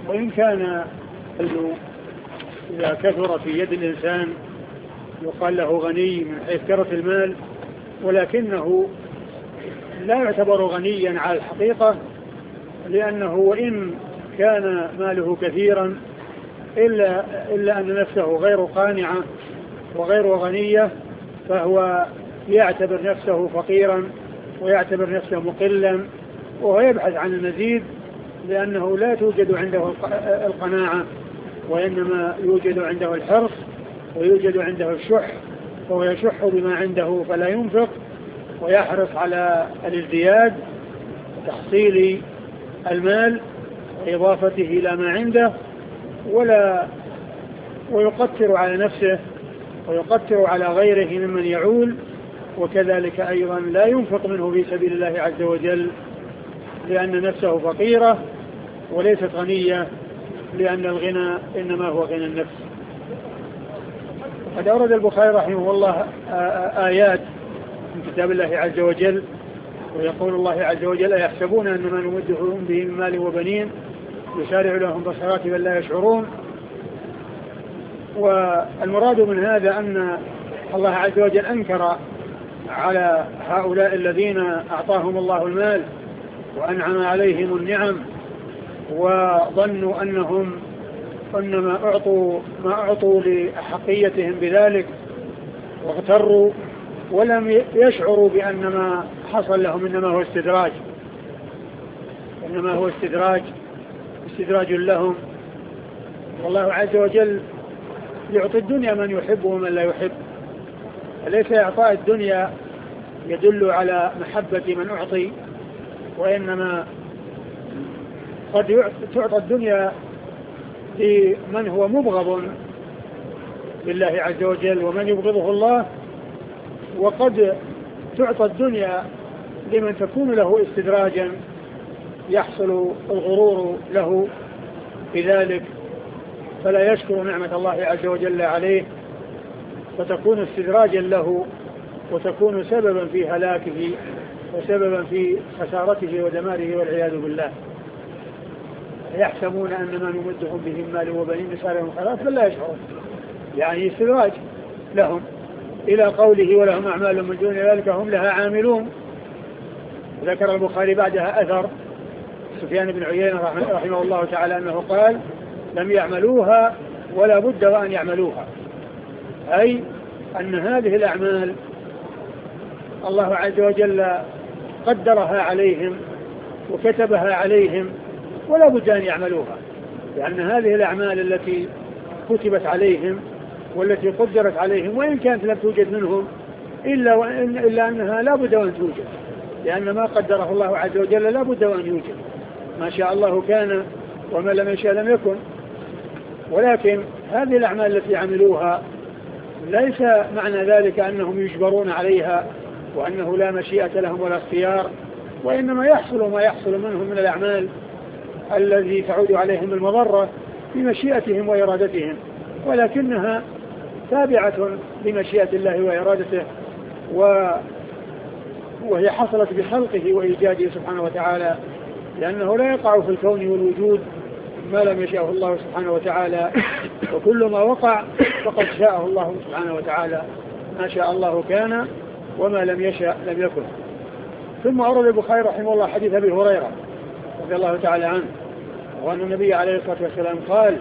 وإن كان إذا كثر في يد الإنسان يقال له غني من حيث كثرة المال، ولكنه لا يعتبر غنيا على الحقيقة، لأنه وإن كان ماله كثيرا إلا أن نفسه غير قانعة وغير غنية، فهو يعتبر نفسه فقيرا ويعتبر نفسه مقلا، وهو يبحث عن المزيد، لأنه لا توجد عنده القناعة، وإنما يوجد عنده الحرص ويوجد عنده الشح، فهو يشح بما عنده فلا ينفق، ويحرص على الازدياد وتحصيل المال وإضافته إلى ما عنده، ويقتر على نفسه ويقتر على غيره ممن يعول، وكذلك أيضا لا ينفق منه في سبيل الله عز وجل، لأن نفسه فقيرة وليست غنية، لأن الغنى إنما هو غنى النفس. قد أورد البخاري رحمه الله آيات من كتاب الله عز وجل، ويقول الله عز وجل: أيحسبون أن ما نمدهم به من مال وبنين يسارع لهم بالخيرات بل لا يشعرون. والمراد من هذا أن الله عز وجل أنكر على هؤلاء الذين أعطاهم الله المال وأنعم عليهم النعم، وظنوا أنهم إنما ما أعطوا لأحقيتهم بذلك، واغتروا ولم يشعروا بأن ما حصل لهم إنما هو استدراج لهم. والله عز وجل يعطي الدنيا من يحب ومن لا يحب، وليس إعطاء الدنيا يدل على محبة من أعطي، وإنما قد تعطى الدنيا لمن هو مبغض لله عز وجل ومن يبغضه الله، وقد تعطى الدنيا لمن تكون له استدراجا يحصل الغرور له بذلك، فلا يشكر نعمة الله عز وجل عليه، فتكون استدراجا له وتكون سببا في هلاكه وسببا في خسارته ودماره والعياذ بالله. يحسبون أن ما نمدهم به مال وبنين يسارع لهم بالخيرات بل لا يشعرون، يعني استدراج لهم، إلى قوله: ولهم أعمال من دون ذلك هم لها عاملون. ذكر البخاري بعدها أثر سفيان بن عيينة رحمه الله تعالى أنه قال: لم يعملوها ولا بد وأن يعملوها، أي أن هذه الأعمال الله عز وجل قدرها عليهم وكتبها عليهم ولا بد أن يعملوها، لأن هذه الأعمال التي كتبت عليهم والتي قدرت عليهم وإن كانت لم توجد منهم إلا أنها لا بد وأن توجد، لأن ما قدره الله عز وجل لا بد وأن يوجد، ما شاء الله كان وما لم يشاء لم يكن. ولكن هذه الأعمال التي عملوها ليس معنى ذلك أنهم يجبرون عليها وأنه لا مشيئة لهم ولا اختيار، وإنما يحصل ما يحصل منهم من الأعمال الذي تعود عليهم بالمضرة بمشيئتهم وإرادتهم، ولكنها تابعة لمشيئة الله وإرادته، وهي حصلت بخلقه وإيجاده سبحانه وتعالى، لأنه لا يقع في الكون والوجود ما لم يشاءه الله سبحانه وتعالى، وكل ما وقع فقد شاءه الله سبحانه وتعالى، ما شاء الله كان وما لم يشاء لم يكن. ثم أورد البخاري رحمه الله حديث أبي هريرة رضي الله تعالى عنه، وأن النبي عليه الصلاة والسلام قال: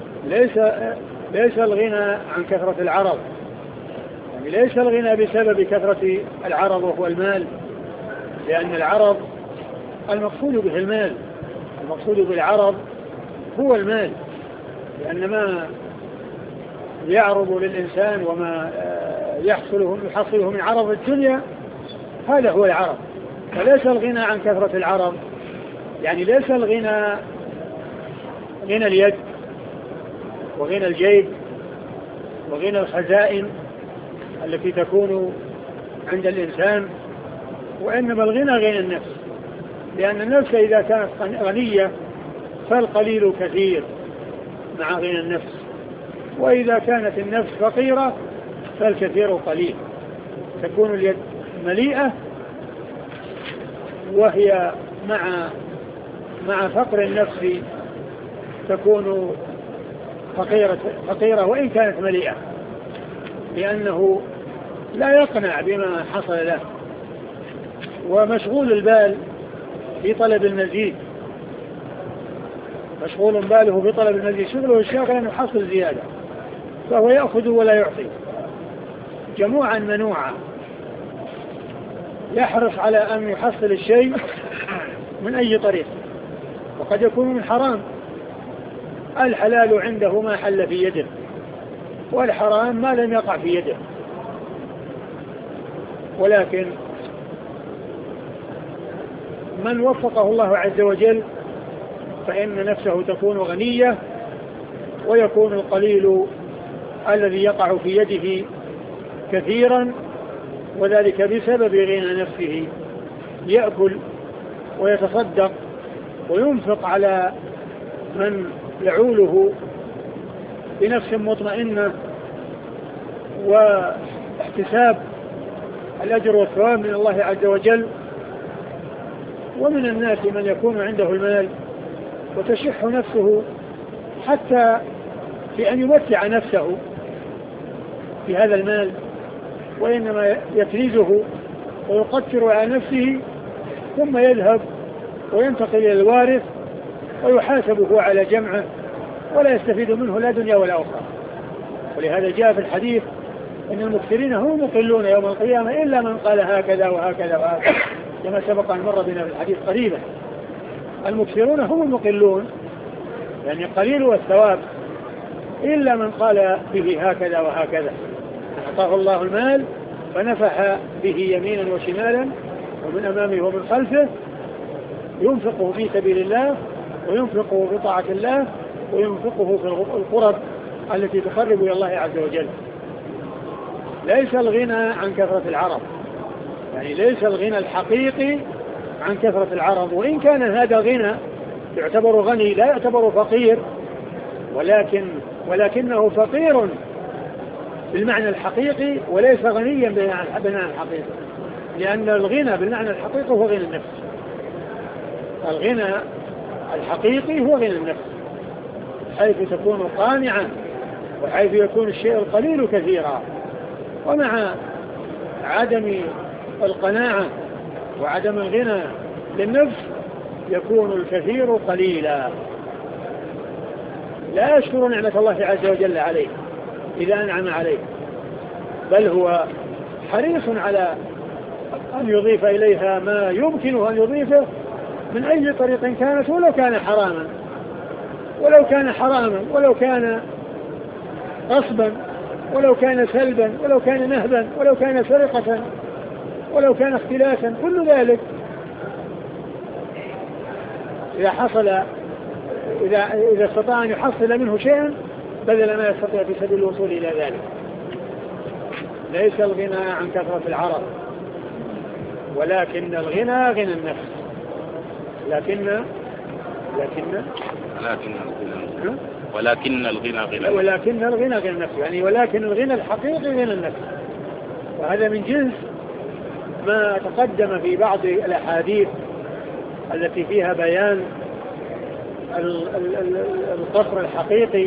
ليس الغنى عن كثرة العرض، يعني ليس الغنى بسبب كثرة العرض وهو المال، لأن العرض المقصود به المال، المقصود بالعرض هو المال، لأن ما يعرض للإنسان وما يحصله من عرض الدنيا هذا هو العرض. فليس الغنى عن كثرة العرض، يعني ليس الغنى غنى اليد وغنى الجيب وغنى الخزائن التي تكون عند الإنسان، وإنما الغنى غنى النفس، لأن النفس إذا كانت غنية فالقليل كثير مع غنى النفس، وإذا كانت النفس فقيرة فالكثير قليل، تكون اليد مليئة وهي مع فقر النفس تكون فقيرة وإن كانت مليئة، لأنه لا يقنع بما حصل له، ومشغول البال في طلب المزيد، مشغول باله في طلب المزيد، شغله الشاغل أن يحصل زيادة، فهو يأخذ ولا يعطي جموعا منوعا، يحرص على أن يحصل الشيء من أي طريق، وقد يكون من حرام. الحلال عنده ما حل في يده، والحرام ما لم يقع في يده. ولكن من وفقه الله عز وجل فإن نفسه تكون غنية، ويكون القليل الذي يقع في يده كثيرا، وذلك بسبب غنى نفسه، يأكل ويتصدق وينفق على من يعوله بنفس مطمئنة واحتساب الأجر والثواب من الله عز وجل. ومن الناس من يكون عنده المال وتشح نفسه حتى في أن يمتع نفسه في هذا المال، وإنما يكنزه ويقتر على نفسه، ثم يذهب وينتقل إلى الوارث ويحاسبه على جمعه، ولا يستفيد منه لا دنيا ولا أخرى. ولهذا جاء في الحديث أن المكثرين هم مقلون يوم القيامة إلا من قال هكذا وهكذا وهكذا، كما سبق أن مر بنا في الحديث قريبا. المكثرون هم المقلون، يعني قليل والثواب، إلا من قال به هكذا وهكذا. أعطاه الله المال فنفح به يمينا وشمالا ومن أمامه ومن خلفه، ينفقه في سبيل الله، وينفقه في طاعة الله، وينفقه في القرب التي تقرب إلى الله عز وجل. ليس الغنى عن كثرة العرض، يعني ليس الغنى الحقيقي عن كثرة العرض، وإن كان هذا غنى يعتبر غني لا يعتبر فقير، ولكنه فقير بالمعنى الحقيقي وليس غنيا بالمعنى الحقيقي، لأن الغنى بالمعنى الحقيقي هو غنى النفس. الغنى الحقيقي هو غنى النفس، حيث تكون قانعا، وحيث يكون الشيء القليل كثيرا. ومع عدم القناعة وعدم الغنى للنفس يكون الكثير قليلا، لا يشكر نعمة الله عز وجل عليه إذا أنعم عليه، بل هو حريص على أن يضيف إليها ما يمكنه أن يضيفه من أي طريق كانت، ولو كان حراما، ولو كان غصبا، ولو كان سلبا، ولو كان نهبا، ولو كان سرقة، ولو كان اختلاسا، كل ذلك إذا استطاع أن يحصل منه شيئا بذل ما يستطيع في سبيل الوصول إلى ذلك. ليس الغنى عن كثرة العرض، ولكن الغنى غنى النفس. ولكن الغنى غنى النفس، يعني ولكن الغنى الحقيقي غنى النفس. وهذا من جنس ما تقدم في بعض الأحاديث التي فيها بيان القصر الحقيقي،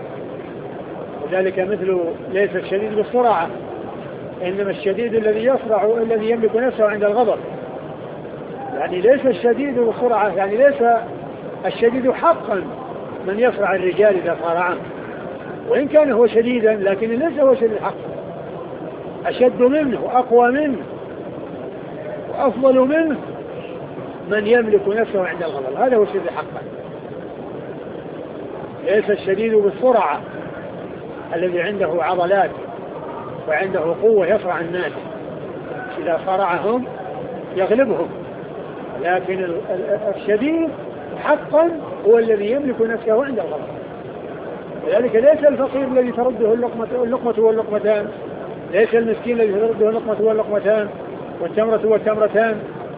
وذلك مثل ليس الشديد بالسرعة، إنما الشديد الذي يسرع، الذي يملك نفسه عند الغضب. يعني ليس الشديد بالسرعة، يعني ليس الشديد حقا من يسرع الرجال إذا صارعهم، وإن كان هو شديدا لكن ليس هو شديد حقا. أشد منه وأقوى منه وأفضل منه من يملك نفسه عند الغضب، هذا هو الشديد حقا. ليس الشديد بالسرعة الذي عنده عضلات وعنده قوة يصرع الناس، إذا صرعهم يغلبهم، لكن الشديد حقا هو الذي يملك نفسه عند الغضب. لذلك ليس الفقير الذي ترده اللقمة واللقمتان، ليس المسكين الذي ترده اللقمة واللقمتان والتمرة والتمرتان،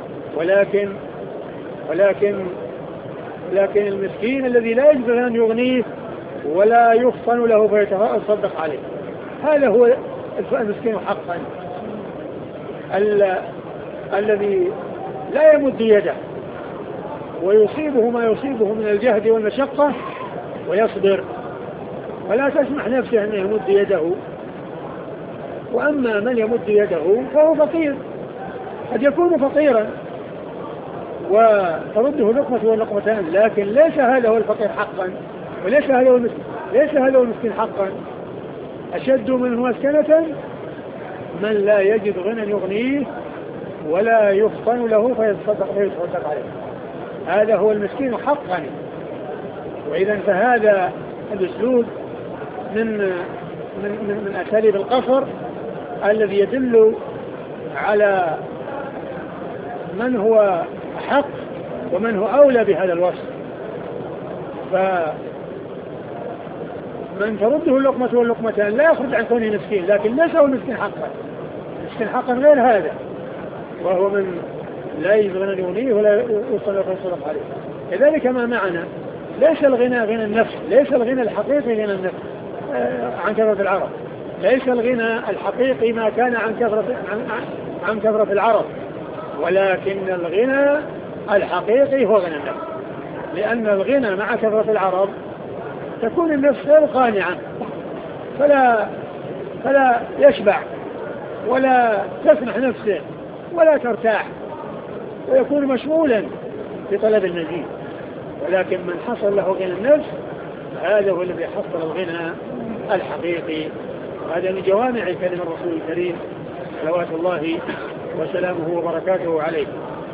ولكن المسكين الذي لا يجب أن يغنيه ولا يفطن له فيتصدق عليه، هذا هو المسكين حقا، الذي لا يمد يده ويصيبه ما يصيبه من الجهد والمشقة ويصبر ولا تسمح نفسه أن يمد يده. وأما من يمد يده فهو فقير، قد يكون فقيرا وترده لقمة ولقمتان، لكن ليس هذا هو الفقير حقا، وليس هذا هو المسكين، ليس هذا هو المسكين حقا. أشد منه مسكنة من لا يجد غنى يغنيه ولا يفطن له فيتصدق عليه، هذا هو المسكين حقا. وإذا فهذا الأسلوب من أساليب القصر الذي يدل على من هو حق ومن هو أولى بهذا الوصف. فمن ترده اللقمة واللقمتان لا يخرج عن كونه مسكين، لكن ليس هو المسكين حقا. المسكين حقا غير هذا، وهو من لا يجد غنى يغنيه ولا يصدق عليه. كذلك ما معنا ليس الغنى غنى النفس، ليس الغنى الحقيقي غنى النفس عن كثرة العرب، ليس الغنى الحقيقي ما كان عن كثرة العرب، ولكن الغنى الحقيقي هو غنى النفس. لأن الغنى مع كثرة العرب تكون النفس غير قانعة، فلا يشبع ولا تسمح نفسه ولا ترتاح، ويكون مشغولا بطلب المزيد. ولكن من حصل له غنى النفس هذا هو الذي حصل الغنى الحقيقي. هذا من جوامع كلمة الرسول الكريم صلوات الله وسلامه وبركاته عليه.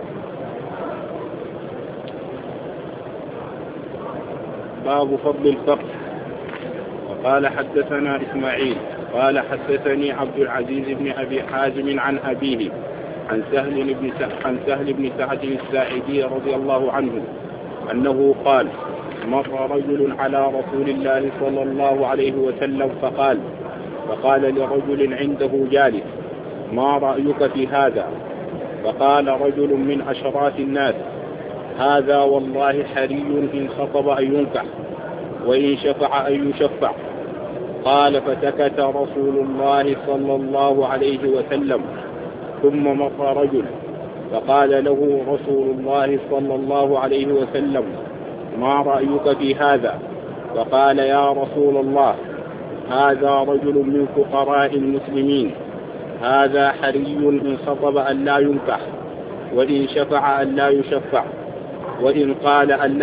باب فضل الفقر. وقال حدثنا إسماعيل قال حدثني عبد العزيز بن أبي حازم عن أبيه عن سهل بن سعد الساعدي رضي الله عنه أنه قال: مر رجل على رسول الله صلى الله عليه وسلم فقال لرجل عنده جالس: ما رأيك في هذا؟ فقال رجل من أشراف الناس: هذا والله حري إن خطب أن ينكح وإن شفع أن يشفع. قال: فسكت رسول الله صلى الله عليه وسلم. ثم مر رجل فقال له رسول الله صلى الله عليه وسلم: ما رأيك في هذا؟ فقال: يا رسول الله، هذا رجل من فقراء المسلمين، هذا حري إن خطب أن لا ينكح وإن شفع أن لا يشفع وإن قال أن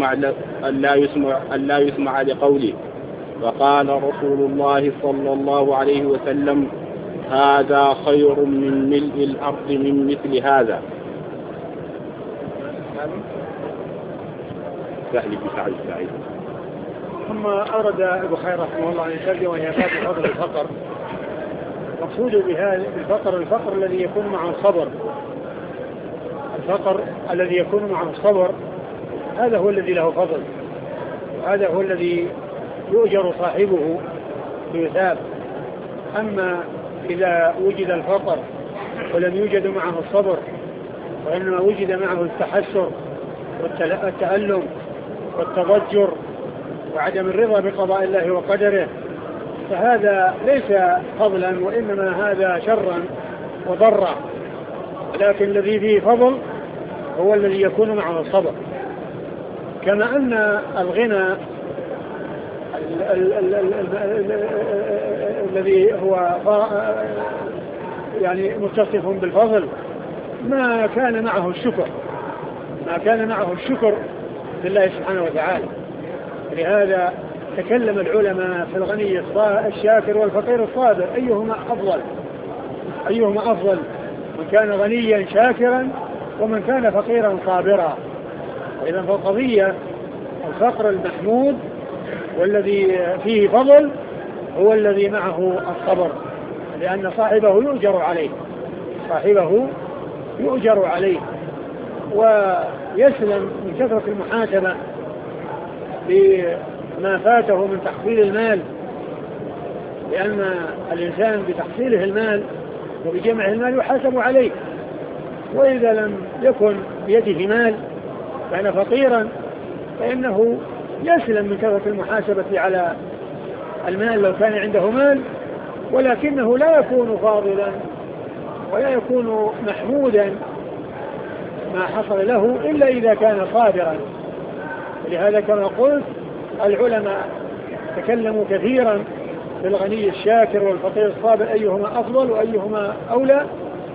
لا يسمع لقوله. فقال رسول الله صلى الله عليه وسلم: هذا خير من ملء الأرض من مثل هذا. سهل بن سعد الساعدي. ثم أورد البخاري رحمه الله عن الترجمة وهي باب فضل الفقر. مقصود بهذا الفقر الذي يكون معه الصبر، الفقر الذي يكون معه الصبر هذا هو الذي له فضل، هذا هو الذي يؤجر صاحبه بيثاب. أما إذا وجد الفقر ولم يوجد معه الصبر وإنما وجد معه التحسر والتألم والتضجر وعدم الرضا بقضاء الله وقدره، فهذا ليس فضلا وإنما هذا شرا وضرا. لكن الذي فيه فضل هو الذي يكون معه الصبر. كما أن الغنى الذي هو يعني متصف بالفضل ما كان معه الشكر لله سبحانه وتعالى. لهذا تكلم العلماء في الغني الشاكر والفقير الصابر أيهما أفضل، من كان غنيا شاكرا ومن كان فقيرا صابرا. إذن فالقضية الفقر المحمود والذي فيه فضل هو الذي معه الصبر، لأن صاحبه يؤجر عليه ويسلم من كثرة المحاسبة بما فاته من تحصيل المال، لأن الإنسان بتحصيله المال وبجمع المال يحاسب عليه. وإذا لم يكن بيده مال كان فقيرا فإنه يسلم من كثرة المحاسبة على المال لو كان عنده مال، ولكنه لا يكون فاضلا ولا يكون محمودا ما حصل له إلا إذا كان صابرا. لهذا كما قلت العلماء تكلموا كثيرا في الغني الشاكر والفقير الصابر أيهما أفضل وأيهما أولى،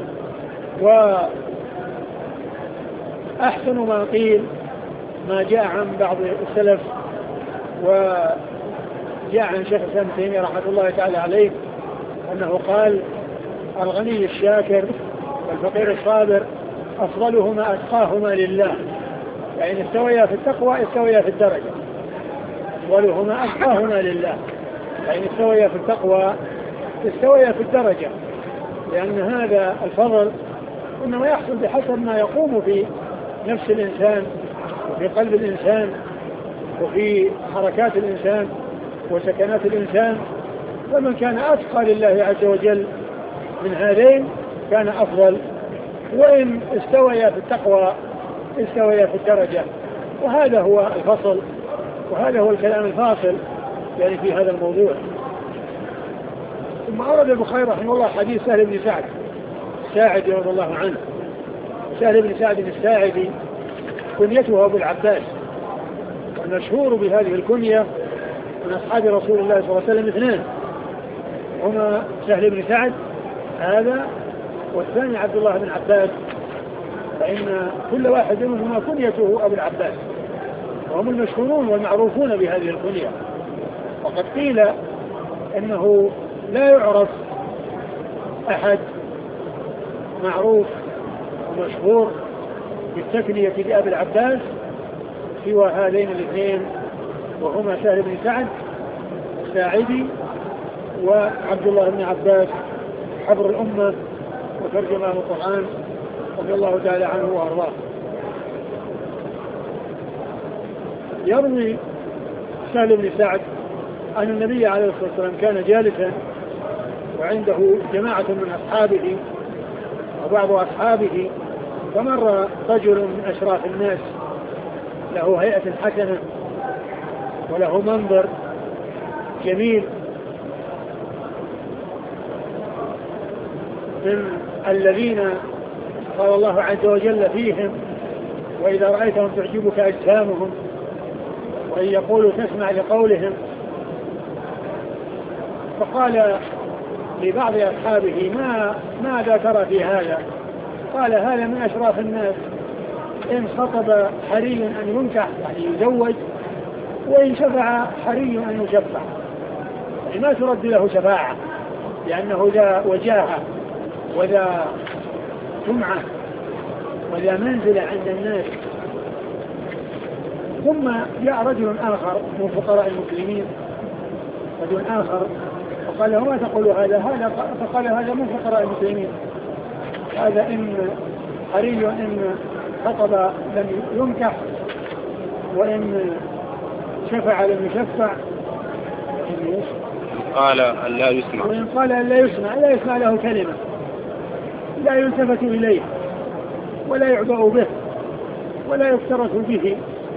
وأحسن ما قيل ما جاء عن بعض السلف وجاء عن شيخ الإسلام ابن تيمية رحمة الله تعالى عليه أنه قال الغني الشاكر والفقير الصابر أفضلهما أتقاهما لله، يعني استويا في التقوى استويا في الدرجة. أفضلهما أتقاهما لله، يعني استويا في التقوى استويا في الدرجة، لأن هذا الفضل إنما يحصل بحسب ما يقوم في نفس الإنسان وفي قلب الإنسان وفي حركات الإنسان وسكنات الإنسان. فمن كان أتقى لله عز وجل من هذين كان أفضل، وإن استويا في التقوى استويا في الدرجة. وهذا هو الفصل وهذا هو الكلام الفاصل يعني في هذا الموضوع. ثم أورد البخاري رحمه الله حديث سهل بن سعد الساعدي رضي الله عنه. سهل بن سعد الساعدي كنيته أبو العباس، والمشهور بهذه الكنية من أصحاب رسول الله صلى الله عليه وسلم اثنان، هما سهل بن سعد هذا والثاني عبد الله بن عباس، فإن كل واحد منهما كنيته أبو العباس، وهم المشهورون والمعروفون بهذه الكنية. وقد قيل إنه لا يعرف أحد معروف ومشهور بالتكنية بأبي العباس سوى هذين الاثنين، وهما سهل بن سعد الساعدي وعبد الله بن عباس حبر الأمة وترجمان القرآن رضي الله تعالى عنه وأرضاه. يروي سهل بن سعد أن النبي عليه الصلاة والسلام كان جالسا وعنده جماعة من أصحابه وبعض أصحابه، فمر رجل من أشراف الناس له هيئة حسنة وله منظر جميل، من الذين قال الله عز وجل فيهم وإذا رأيتهم تعجبك أجسامهم وإن يقولوا تسمع لقولهم. فقال لبعض أصحابه ماذا ترى في هذا؟ قال هذا من أشراف الناس، إن خطب حري أن ينكح يعني يزوج، وإن شفع حري أن يشفع، يعني ما ترد له شفاعة لأنه ذا وجاهة وذا سمعة وذا منزلة عند الناس. ثم جاء رجل آخر من فقراء المسلمين، رجل آخر فقال له ما تقول هذا؟ فقال هذا من فقراء المسلمين، هذا إن حري إن خطب لم ينكح، وإن شفع لم يشفع، قال أن لا يسمع، وإن قال أن لا يسمع له كلمة، لا يلتفت إليه ولا يعبأ به ولا يفترس به،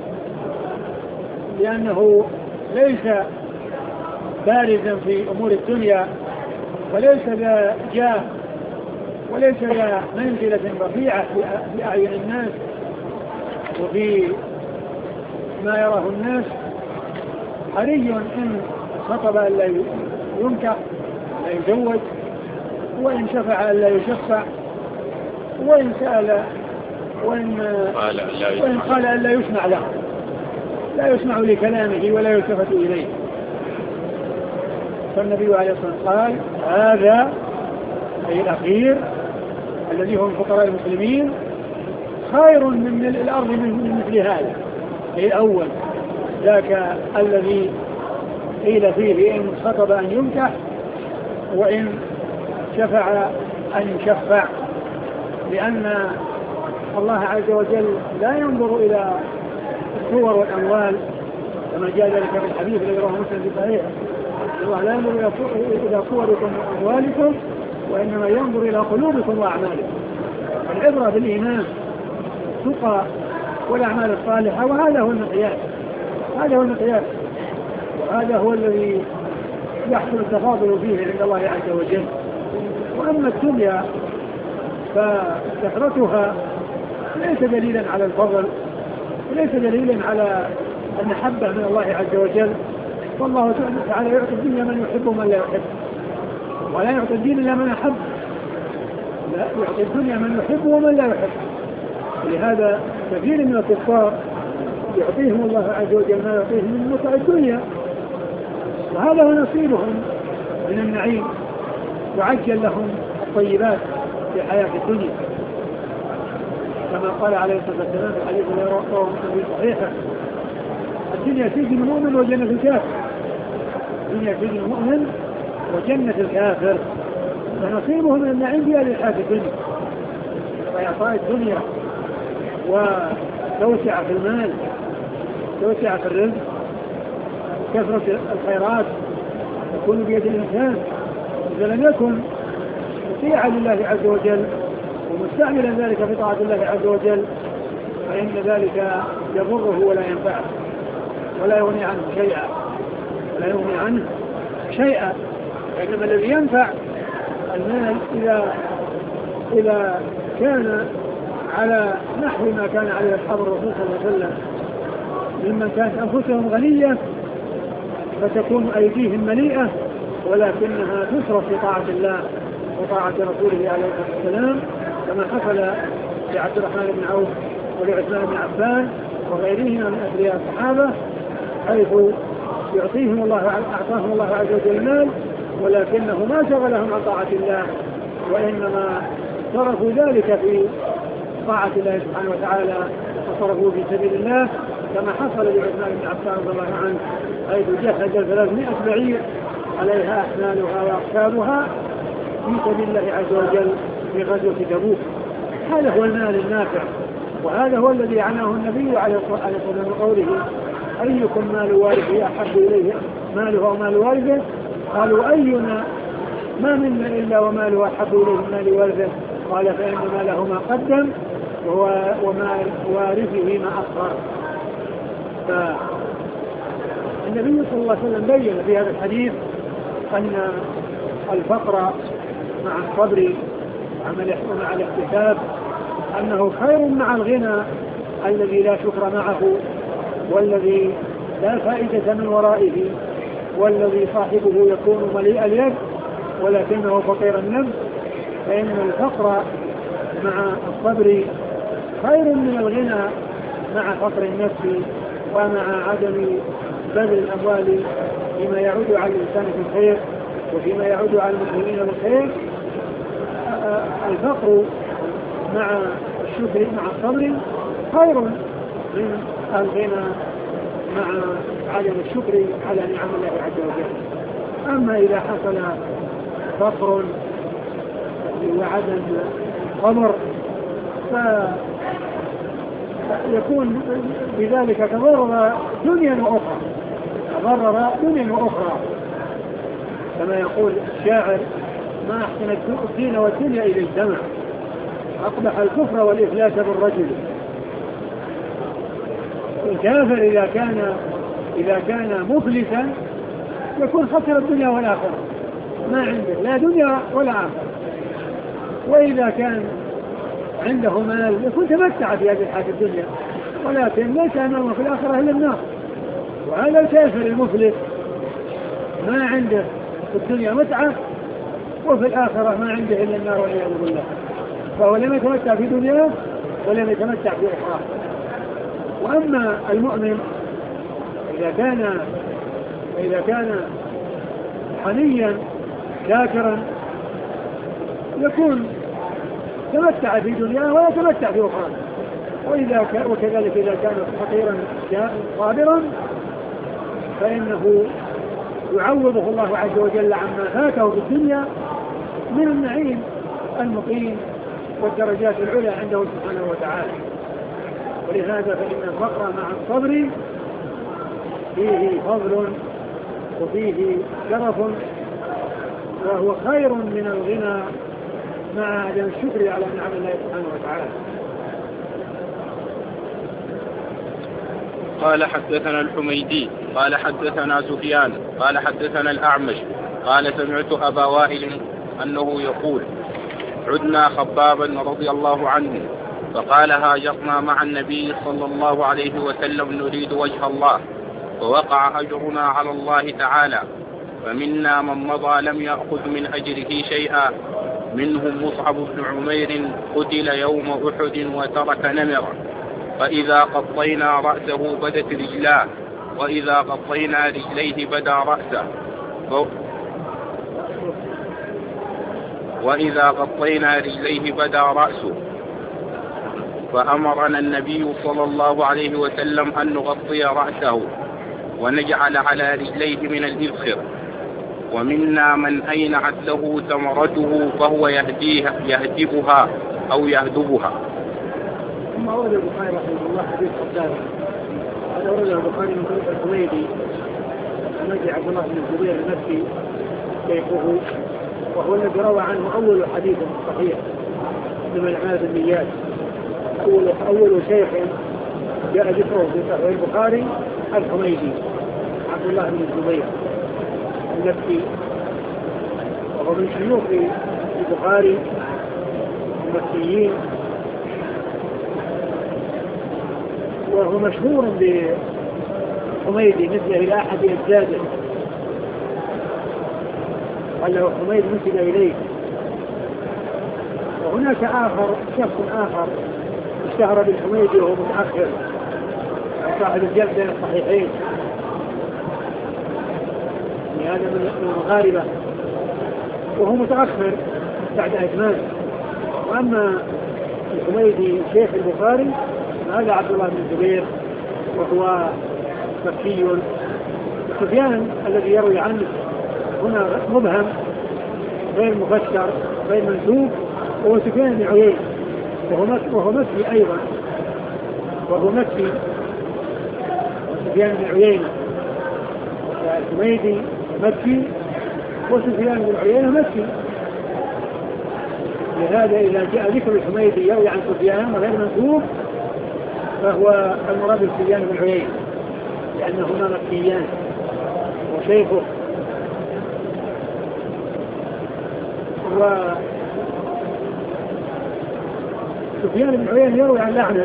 لأنه ليس بارزا في أمور الدنيا وليس ذا جاه وليس ذا منزلة رفيعة في أعين الناس وفي ما يراه الناس. حري إن خطب أن لا ينكح لا يزوج، وإن شفع أن لا يشفع، وإن سأل وإن قال أن لا يسمع له، لا يسمع لكلامه ولا يلتفت إليه. فالنبي عليه الصلاة والسلام قال هذا أي الأخير الذي هو من فقراء المسلمين خير من ملء الأرض من مثل هذا، أي الأول ذاك الذي قيل فيه إن خطب أن ينكح وإن شفع أن يشفع، لأن الله عز وجل لا ينظر إلى الصور والأموال كما جاء ذلك في الحديث الذي رواه مسلم في صحيح، الله لا ينظر إلى صوركم وأموالكم وإنما ينظر إلى قلوبكم وأعمالكم. العبرة بالإيمان التقى والأعمال الصالحة، وهذا هو المقياس، هذا هو المقياس، وهذا هو الذي يحصل التفاضل فيه عند الله عز وجل. وأما الدنيا فكثرتها ليس دليلا على الفضل وليس دليلا على المحبة من الله عز وجل. والله تعالى يعطي الدنيا من يحب ومن لا يحب، ولا يعطي الدين إلا من أحب. لا يعطي الدنيا من يحب ومن لا يحب. ولهذا كثير من الكفار يعطيهم الله عز وجل ما يعطيهم من متع الدنيا، وهذا هو نصيبهم من النعيم، وعجل لهم الطيبات في حياة الدنيا، كما قال عليه الصلاة والسلام في الحديث الذي رواه مسلم في صحيحه: الدنيا سجن المؤمن وجنة الكافر. الدنيا سجن المؤمن وجنة الكافر، فنصيبهم من النعيم في هذه الحياة الدنيا، وإعطاء الدنيا وتوسع في المال، توسع في الرزق، كثرة الخيرات تكون بيد الإنسان إذا لم يكن مطيعا لله عز وجل ومستعملا ذلك في طاعة الله عز وجل، فإن ذلك يضره ولا ينفعه ولا يغني عنه شيئا، ولا يغني عنه شيئا. إنما الذي ينفع المال إذا كان على نحو ما كان عليه أصحاب الرسول صلى الله عليه وسلم، ممن كانت أنفسهم غنية فتكون أيديهم مليئة، ولكنها تصرف في طاعة الله وطاعة رسوله عليه الصلاة والسلام، كما حصل لعبد الرحمن بن عوف ولعثمان بن عفان وغيرهما من أثرياء الصحابة، حيث أعطاهم الله عز وجل المال، ولكنه ما شغلهم عن طاعة الله، وإنما صرفوا ذلك في طاعة الله سبحانه وتعالى، وصرفوا في سبيل الله، كما حصل لعثمان بن عفان رضي الله عنه، حيث جهز 300 بعير عليها أحمالها وأركابها في سبيل الله عز وجل في غزوة تبوك. هذا هو المال النافع، وهذا هو الذي عناه النبي عليه الصلاة والسلام قوله: أيكم مال وارثه أحب إليه ماله أو مال وارثه؟ قالوا: أينا؟ ما منا إلا وماله أحب إليه من مال وارثه. قال: فإن ماله ما قدم ومال وارثه ما أخر. فالنبي صلى الله عليه وسلم بين في هذا الحديث أن الفقر مع الصبر مع الاحتساب أنه خير مع الغنى الذي لا شكر معه، والذي لا فائدة من ورائه، والذي صاحبه يكون مليء اليد ولكنه فقير النفس. فإن الفقر مع الصبر خير من الغنى مع فقر النفس ومع عدم بذل الأموال فيما يعود على الإنسان بالخير وفيما يعود على المسلمين بالخير. الفقر مع الشكر مع الصبر خير من الغنى مع عدم الشكر على نعم الله عز وجل. أما إذا حصل فقر وعدم صبر فيكون بذلك تضرر دنيا وأخرى، كما يقول الشاعر: ما أحسن الدين والدنيا إلى الجمع، أقبح الكفر والإفلاس بالرجل. الكافر إذا كان مفلسا يكون خسر الدنيا والآخرة، ما عنده لا دنيا ولا آخرة. وإذا كان عنده مال يكون تمتع في هذه الحياة الدنيا، ولكن ليس أمامه في الآخرة إلا النار. وهذا الكافر المفلس ما عنده في الدنيا متعة، وفي الآخرة ما عنده إلا النار والعياذ بالله، فهو لم يتمتع في دنياه ولم يتمتع في أخرى. وأما المؤمن إذا كان حنيا شاكرا يكون تمتع في دنياه ويتمتع في أخرى. وكذلك إذا كان فقيرا صابرا فإنه يعوضه الله عز وجل عما فاته في الدنيا من النعيم المقيم والدرجات العلى عنده سبحانه وتعالى. ولهذا فإن الفقر مع الصبر فيه فضل وفيه شرف، وهو خير من الغنى مع عدم الشكر على نعم الله سبحانه وتعالى. قال: حدثنا الحميدي قال حدثنا سفيان قال حدثنا الأعمش قال: سمعت أبا وائل أنه يقول: عدنا خبابا رضي الله عنه فقال هاجرنا مع النبي صلى الله عليه وسلم نريد وجه الله، ووقع أجرنا على الله تعالى، فمنا من مضى لم يأخذ من أجره شيئا، منهم مصعب بن عمير قتل يوم أحد وترك نمرا، فإذا قطينا رأسه بدت رجلاه، وإذا قطينا رجليه بدا رأسه، وإذا قطينا رجليه بدا رأسه، فأمرنا النبي صلى الله عليه وسلم أن نغطي رأسه ونجعل على رجليه من الإذخر. ومنا من أينعت له ثمرته فهو يهدبها أو يهدبها. ثم أورد البخاري رحمه الله حديث قتادة، هذا أورده البخاري من طريق الحميدي نجي عبد الله بن الزبير المكي شيخه، وهو الذي روى عنه أول حديث صحيح من الأعمال بالنيات، أول شيخ جاء ذكره في صحيح البخاري الحميدي عبد الله بن الزبير المكي، وهو من شيوخ البخاري المكيين، وهو مشهور بحميدي نسبة إلى أحد أجداده، قال له حميد نسب إليه. وهناك شخص آخر اشتهر بالحميدي وهو متأخر صاحب الجلد بين الصحيحين، هذا من المغاربة وهو متأخر بعد أزمان. وأما الحميدي شيخ البخاري هذا عبد الله بن الزبير وهو مكي. سفيان الذي يروي عنه هنا مبهم غير مفسر غير منسوب، وهو سفيان بن عيينة وهو مكي أيضا، وهو مكي سفيان بن عيينة. الحميدي مكي وسفيان بن عيينة مكي، لهذا إذا جاء ذكر الحميدي يروي عن سفيان وغير منسوب فهو المراد سفيان بن عيينة، لأنهما مكيان وشيخه. وسفيان بن عيينة يروي عن الأعمش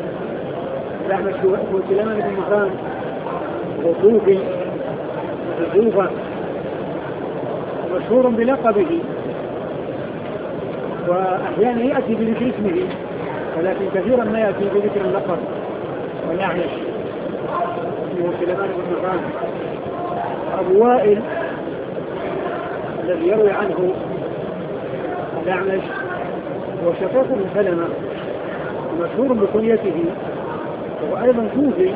هو سليمان بن مهران وصوفي الكوفة مشهور بلقبه، وأحيانا يأتي بذكر اسمه ولكن كثيرا ما يأتي بذكر اللقب. والأعمش هو سليمان بن مهران. أبو وائل الذي يروي عنه الأعمش هو شقيق بن سلمة مشهور بكنيته، وهو أيضا كوفي.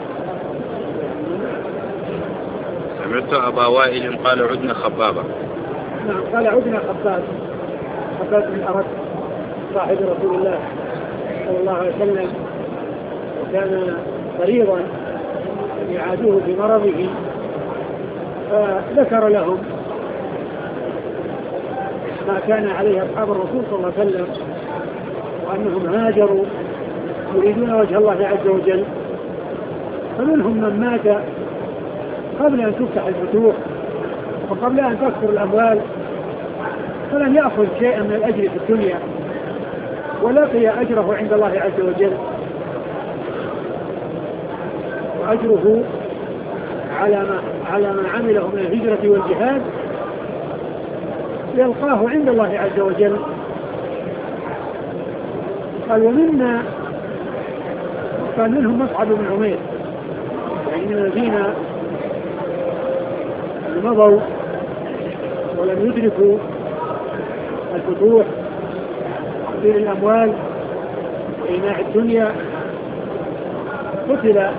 سمعت أبا وائل قال عدنا خبابا. نعم قال عدنا خباب بن أرد صاحب رسول الله صلى الله عليه وسلم، وكان مريضا يعادوه في مرضه، فذكر لهم ما كان عليه أصحاب الرسول صلى الله عليه وسلم، وأنهم هاجروا يريدون وجه الله عز وجل، فمنهم من مات قبل أن تفتح الفتوح وقبل أن تكثر الأموال، فلم يأخذ شيئا من الأجر في الدنيا ولقي أجره عند الله عز وجل، وأجره على ما عمله من الهجرة والجهاد يلقاه عند الله عز وجل. قال ومنا كان منهم مصعب بن عمير، يعني من الذين مضوا ولم يدركوا الفتوح وتحصيل الأموال وإيناع الدنيا، قتل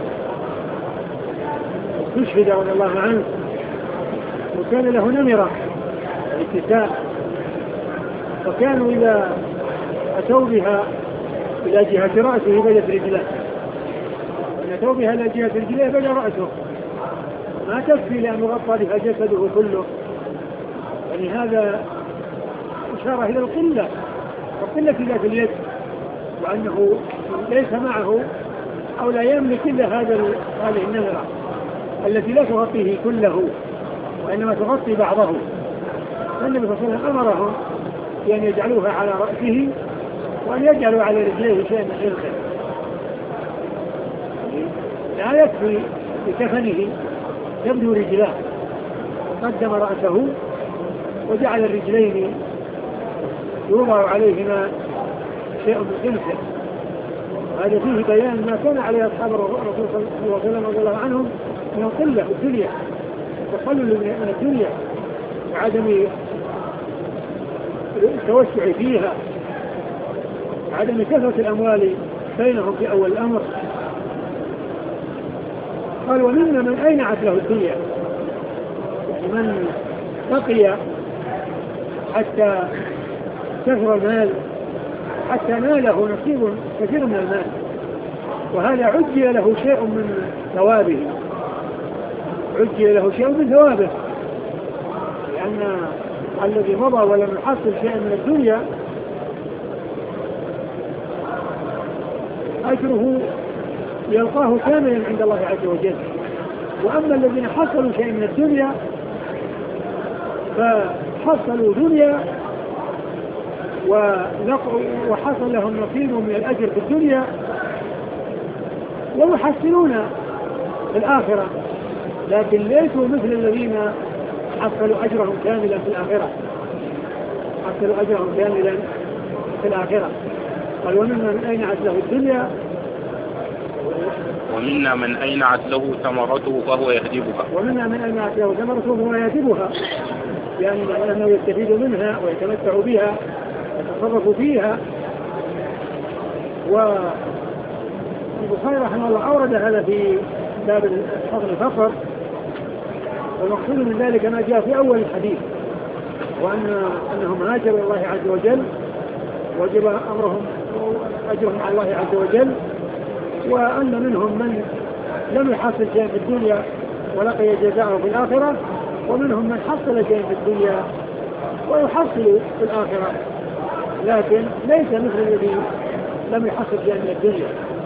استشهد رضي الله عنه، وكان له نمرة الاتساع، فكانوا إذا أتوا بها إلى جهة رأسه بدت رجله، وإن أتوا بها إلى جهة رجله بدا رأسه، ما تكفي لأن يغطى بها جسده كله. يعني هذا إشارة إلى القلة وقلة ذات اليد، وأنه ليس معه أو لا يملك إلا هذه النمرة التي لا تغطيه كله وإنما تغطي بعضه. فالنبي صلى الله عليه وسلم أمرهم بأن يجعلوها على رأسه وأن يجعلوا على رجليه شيء من خلقه، لا يكفي بكفنه يبدو رجلاه، قدم رأسه وجعل الرجلين يوضع عليهما شيء من خلقه. هذا فيه بيان ما كان عليه أصحاب الرسول صلى الله عليه وسلم رضي الله عنهم من القلة في الدنيا، التقلل من الدنيا وعدم التوسع فيها، وعدم كثرة الأموال بينهم في أول الأمر. قال ومنا من أينعت له الدنيا، يعني من بقي حتى كثر المال، حتى ناله نصيب كثير من المال، وهذا عجل له شيء من ثوابه، عجل له شيء من ثوابه، لأن الذي مضى ولم يحصل شيئا من الدنيا أجره يلقاه كاملا عند الله عز وجل. وأما الذين حصلوا شيئا من الدنيا فحصلوا دنيا وحصل لهم نصيب من الأجر في الدنيا ويحصلون في الآخرة، لكن ليسوا مثل الذين حصلوا أجرهم كاملا في الآخرة، حصلوا أجرهم كاملا في الآخرة. قال ومنا من أينعت له الدنيا، ومنا من أينعت له ثمرته فهو يهدبها، ومنا من أينعت له ثمرته فهو يهدبها، يعني أنه يستفيد منها ويتمتع بها يتصرف فيها. والبخاري رحمه الله أورد هذا في باب فضل الفقر، والمقصود من ذلك ما جاء في أول الحديث، وأنهم هاجروا الله عز وجل وجب أمرهم أجرهم على الله عز وجل، وأن منهم من لم يحصل شيء في الدنيا ولقي جزاءه في الآخرة، ومنهم من حصل شيء في الدنيا ويحصل في الآخرة، لكن ليس مثل الذي لم يحصل شيء من الدنيا.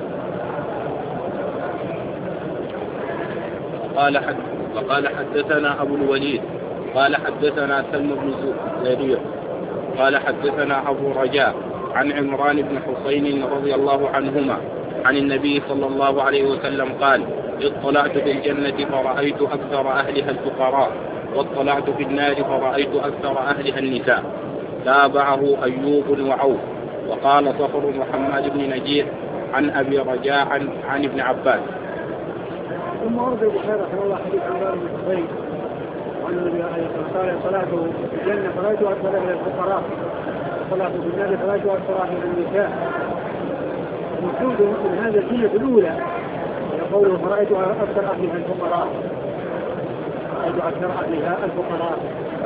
وقال حدثنا أبو الوليد قال حدثنا سلم بن زريع قال حدثنا أبو رجاء عن عمران بن حسين رضي الله عنهما عن النبي صلى الله عليه وسلم قال اطلعت في الجنة فرأيت أكثر أهلها الفقراء، واطلعت في النار فرأيت أكثر أهلها النساء. تابعه أيوب وعوف. وقال صخر محمد بن نجير عن أبي رجاء عن ابن عباس. ثم ورد البخاري رحمه الله حديث عمران بن حسين وعن النبي عليه الصلاة والسلام قال طلعت في الجنة فرأيت أكثر أهلها الفقراء، وطلعت في النار فرأيت أكثر أهلها النساء. المقصود من هذا الجملة الأولى يقول فرأيت أكثر أهلها الفقراء، رأيت أكثر أهلها الفقراء،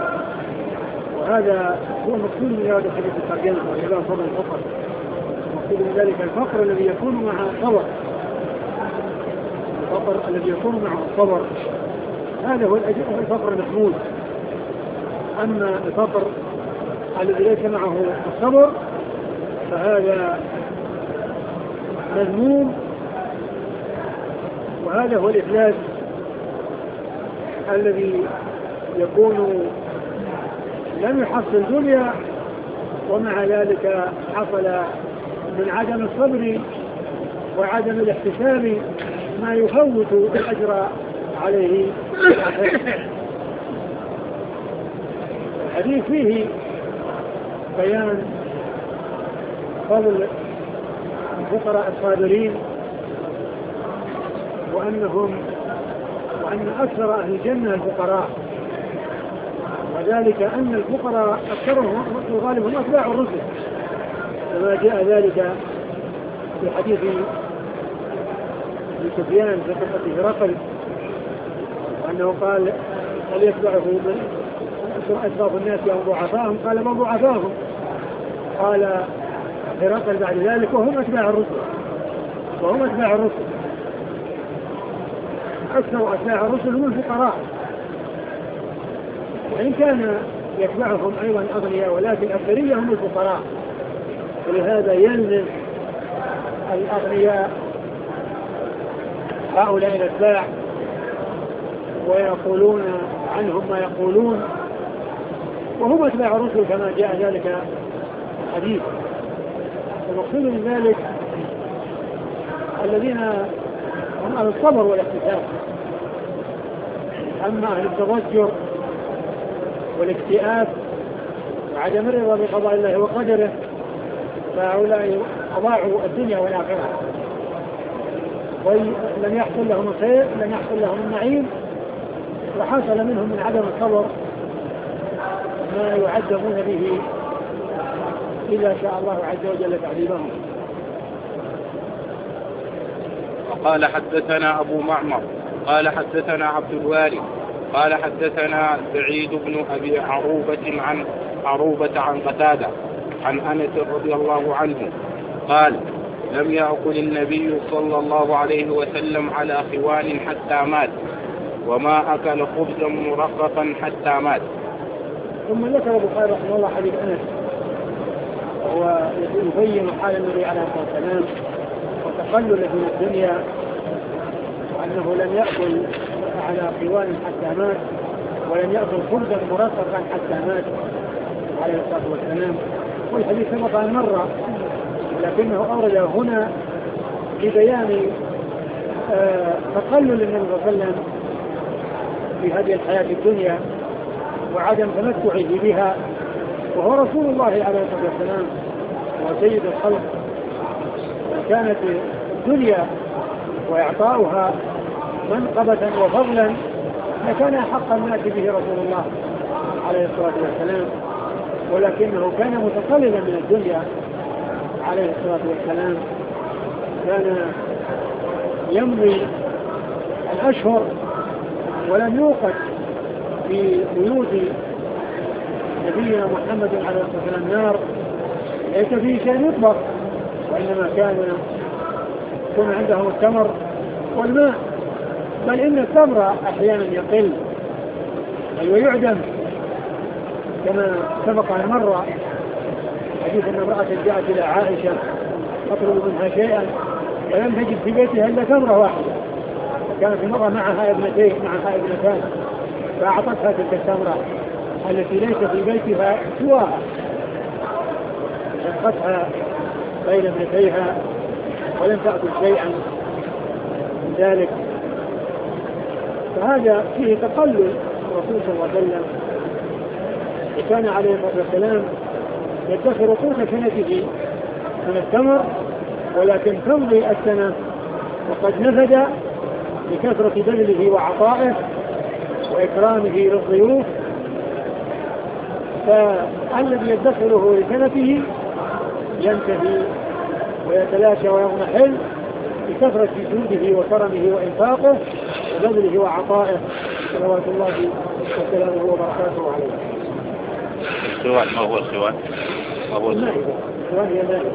وهذا هو المقصود من هذا الحديث الترجمة وإعلان فضل الفقر. المقصود من ذلك الفقر الذي يكون مع الصبر، الفقر الذي يكون مع الصبر هذا هو الفقر المحمود. أما الفقر الذي ليس معه الصبر فهذا مذموم، وهذا هو الإفلاس الذي يكون لم يحصل دنيا ومع ذلك حصل من عدم الصبر وعدم الاحتساب ما يفوت الأجر عليه. الحديث فيه بيان فضل الفقراء الصابرين، وأن أكثر أهل الجنة الفقراء، وذلك أن الفقراء أكثرهم في الغالب هم أتباع الرسل، كما جاء ذلك في حديث ابن سفيان في قصة هرقل، وأنه قال هل يتبعه من أشراف الناس أو ضعفاهم؟ قال من ضعفاهم؟ قال هرقل بعد ذلك وهم أتباع الرسل، أكثر أتباع الرسل هم الفقراء، وإن كان يتبعهم أيضا أغنياء ولكن الأكثرية هم الفقراء. ولهذا يلزم الأغنياء هؤلاء الأتباع ويقولون عنهم ما يقولون، وهم أتباع الرسل كما جاء ذلك حديث. المقصود من ذلك الذين هم أهل الصبر والاحتساب. أما أهل التضجر والاكتئاب وعدم الرضا بقضاء الله وقدره فهؤلاء أضاعوا الدنيا والآخرة، ولم يحصل لهم الخير، لم يحصل لهم النعيم، وحصل منهم من عدم الصبر ما يعذبون به إذا شاء الله عز وجل تعذيبهم. وقال حدثنا أبو معمر قال حدثنا عبد الوارث قال حدثنا سعيد بن أبي عروبة عن قتادة عن أنس رضي الله عنه قال لم يأكل النبي صلى الله عليه وسلم على خوان حتى مات وما أكل خبزا مرققا حتى مات. ثم ذكر البخاري رحمه الله حديث أنس وهو يبين حال النبي عليه الصلاة والسلام وتقلله من الدنيا وأنه لم يأكل على خوان حتى مات ولم يأكل خبزا مرققا حتى مات عليه الصلاة والسلام. والحديث سبق أن مر لكنه أورد هنا لبيان تقلل النبي صلى الله عليه وسلم في هذه الحياة الدنيا وعدم تمتعه بها، وهو رسول الله عليه الصلاة والسلام وسيد الخلق، وكانت الدنيا وإعطاؤها منقبة وفضلا لكان أحق الناس به رسول الله عليه الصلاة والسلام، ولكنه كان متقللا من الدنيا عليه الصلاة والسلام. كان يمضي الأشهر ولم يوقد في بيوت نبينا محمد عليه الصلاة والسلام نار ليس فيه شيء يطبخ، وإنما يكون عندهم التمر والماء، بل إن التمر أحيانا يقل ويعدم كما سبق أن مر حديث أن امرأة جاءت إلى عائشة تطلب منها شيئا ولم تجد في بيتها إلا تمرة واحدة، كانت المرأة معها ابنتان فأعطتها تلك التمرة التي ليس في بيتها سواها، شقتها بين ابنتيها ولم تأكل شيئا من ذلك. فهذا فيه تقلل الرسول صلى الله عليه وسلم، وكان عليه الصلاة والسلام يدخر قوت سنته من التمر، ولكن تمضي السنة وقد نفد بكثرة بذله وعطائه وإكرامه للضيوف، فالذي يدخره لسنته ينتهي ويتلاشى ويضمحل بكثرة جوده وكرمه وإنفاقه وبذله وعطائه صلوات الله وسلامه وبركاته عليه. الخوان ما هو الخوان؟ المائدة. هي المائدة.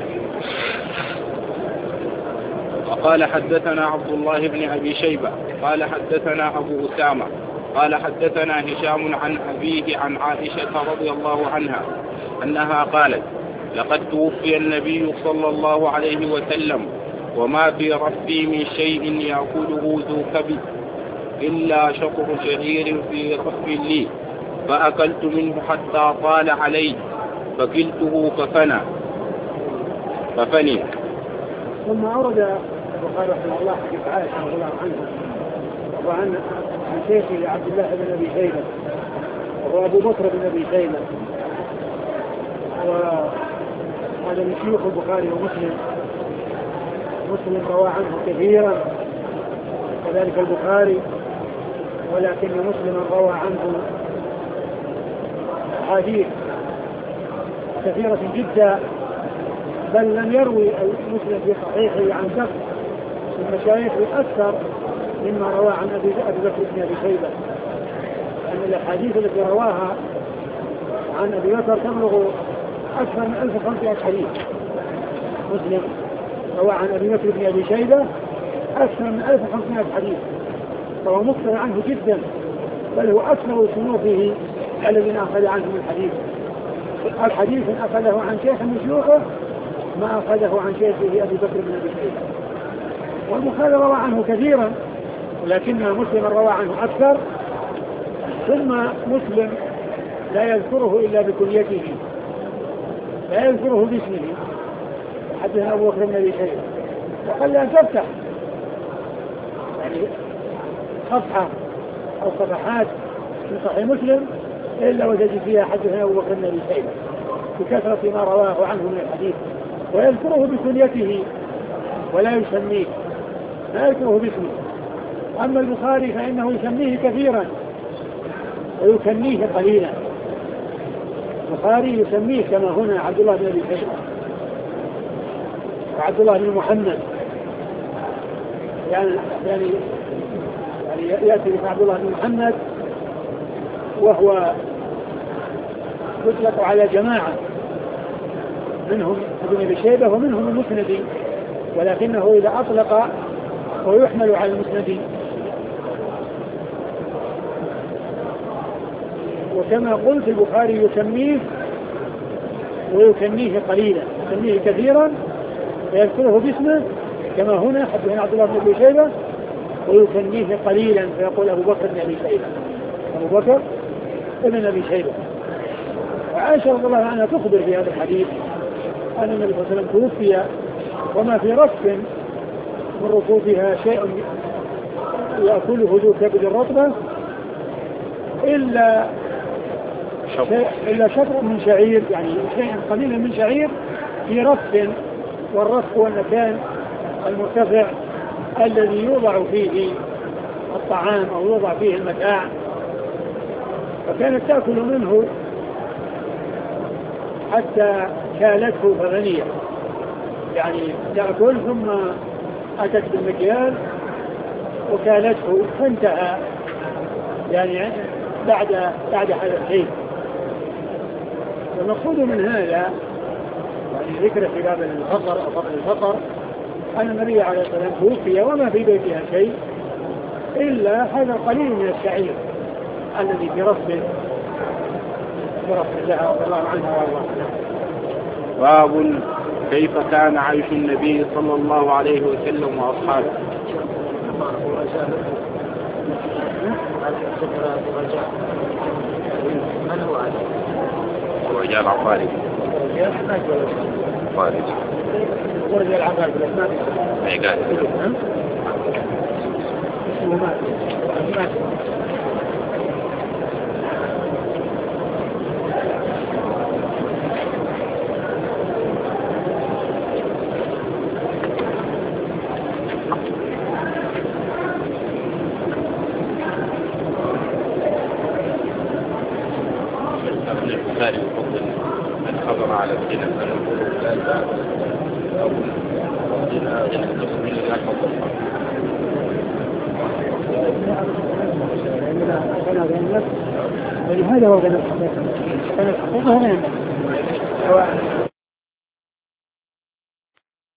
وقال حدثنا عبد الله بن أبي شيبة قال حدثنا أبو أسامة قال حدثنا هشام عن أبيه عن عائشة رضي الله عنها أنها قالت لقد توفي النبي صلى الله عليه وسلم وما في رفي من شيء يأكله ذو كبد إلا شطر شعير في رف لي فأكلت منه حتى طال علي فكلته ففني. ثم أورد البخاري رحمه الله حديث عائشة رضي الله عنها وعن شيخه عبد الله بن أبي شيبة وهو أبو بكر بن أبي شيبة، وهذا من شيوخ البخاري ومسلم روى عنه كثيرا كذلك البخاري، ولكن مسلم روى عنه أحاديث كثيرة جدا، بل لم يروي المسلم في صحيحه عن شخص من مشايخه أكثر مما روى عن أبي بكر بن أبي شيبة، لأن الأحاديث التي رواها عن أبي بكر تبلغ أكثر من 1500 حديث. مسلم روى عن أبي بكر بن أبي شيبة أكثر من 1500 حديث، فهو مكثر عنه جدا، بل هو أكثر صنوفه الذين أخذ عنه من الحديث أخذه عن شيخ من شيوخه ما أخذه عن شيخه أبي بكر بن أبي شيبة. والبخاري روى عنه كثيرا ولكن مسلم روى عنه أكثر. ثم مسلم لا يذكره إلا بكنيته، لا يذكره باسمه، حدثنا أبو بكر بن أبي شيبة، وقل أن تفتح يعني صفحة أو صفحات في صحيح مسلم إلا وتجد فيها حدثنا أبو بكر بن أبي شيبة بكثرة ما رواه عنه من الحديث، ويذكره بكنيته ولا يسميه، لا يذكره باسمه. أما البخاري فإنه يسميه كثيرا ويكنيه قليلا. البخاري يسميه كما هنا عبد الله بن أبي شيبة وعبد الله بن محمد، يعني يأتي بن عبد الله بن محمد وهو يطلق على جماعة منهم ابن أبي شيبة ومنهم المسندي، ولكنه إذا أطلق ويحمل على المسندي. وكما قلت البخاري يسميه ويكنيه قليلا، يسميه كثيرا ويذكره باسمه كما هنا حدثنا عبد الله بن أبي شيبة، ويكنيه قليلا فيقول أبو بكر بن أبي شيبة، أبو بكر بن أبي شيبة. وعائشة رضي الله عنها تخبر في هذا الحديث أن النبي صلى الله عليه وسلم توفي وما في رف من رفوفها شيء يأكله ذو كبد الرطبة إلا شطر من شعير، يعني شيء قليل من شعير في رف، والرف هو المكان المرتفع الذي يوضع فيه الطعام أو يوضع فيه المتاع، فكانت تأكل منه حتى كالته فغنية، يعني تأكل ثم أتت بالمكيال وكالته فانتهى يعني بعد هذا الشيء. والمقصود من هذا يعني ذكر في باب الفقر أو فقر الفقر أن النبي عليه الصلاة والسلام توفي وما في بيتها شيء إلا هذا القليل من الشعير الذي في رف لها رضي الله عنها وارضاها. باب كيف كان عيش النبي صلى الله عليه وسلم وأصحابه. من هو هذا؟ هو رجال عقاري. ورجال عقاري بالأسماء. أي قال. اسمه مات. الخبر على الدين ولهذا هو كان الحقيقة هنا